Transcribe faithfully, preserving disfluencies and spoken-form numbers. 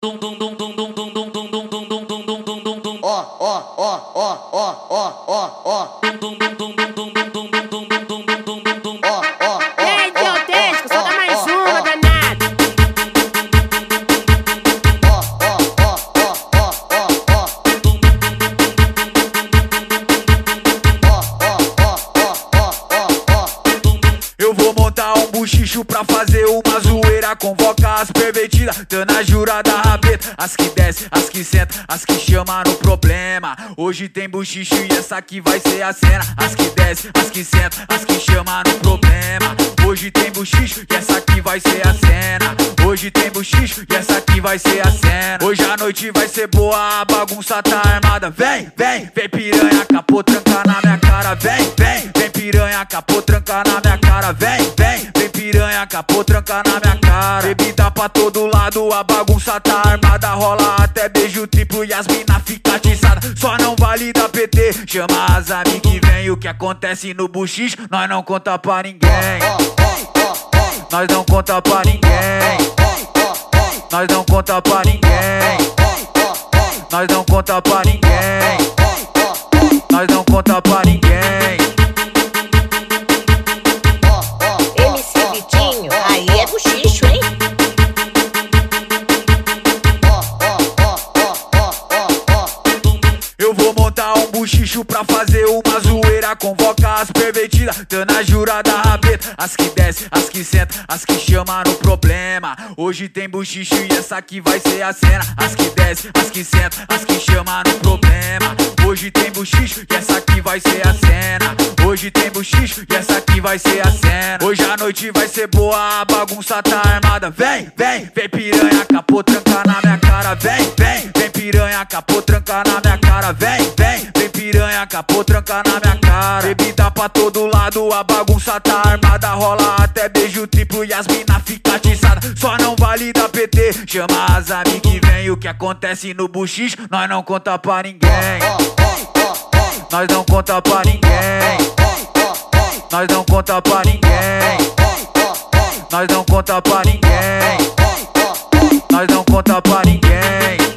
Ei, teu Tesco, solta mais uma, danado. Eu vou montar um buchicho pra fazer uma zoeira. Convoca as pervertidas, dando a jurada rabeta. As que desce, as que senta, as que chama no problema. Hoje tem buchicho e essa aqui vai ser a cena. As que desce, as que senta, as que chama no problema. Hoje tem buchicho e essa aqui vai ser a cena. Hoje tem buchicho e essa aqui vai ser a cena. Hoje a noite vai ser boa, a bagunça tá armada. Vem, vem, vem piranha, capô, tranca na minha cara. Vem, vem, vem piranha, capô, tranca na minha cara. Vem, vem, vem piranha, capô, tranca na minha cara. Bebida pra todo lado, a bagunça tá armada. Rola até beijo triplo e as mina fica atiçada. Só não vale da P T, chama as amigas que vem. O que acontece no buchicho, nós não conta pra ninguém. Nós não conta pra ninguém. Nós não conta pra ninguém. Nós não conta pra ninguém. Nós não conta pra ninguém. M C Vitinho, aí é buchicho, hein? Eu vou montar um buchicho pra fazer uma zoeira. Convoca as pervertidas, dando a jurada rabeta. As que desce, as que senta, as que chama no problema. Hoje tem buchicho e essa aqui vai ser a cena. As que desce, as que senta, as que chama no problema. Hoje tem buchicho e essa aqui vai ser a cena. Hoje tem buchicho e essa aqui vai ser a cena. Hoje a noite vai ser boa, a bagunça tá armada. Vem, vem, vem piranha, capô, tranca na minha cara. Vem, vem, vem piranha, capô, tranca na minha cara. Vem, vem, vem piranha, capô, tranca na minha cara. Bebida pra todo lado, a bagunça tá armada. Rola até beijo triplo e as mina fica atiçada. Só não vale da P T, chama as amigas que vem. O que acontece no buchicho, nós não conta pra ninguém. Nós não conta pra ninguém. Nós não conta pra ninguém. Nós não conta pra ninguém. Nós não conta pra ninguém.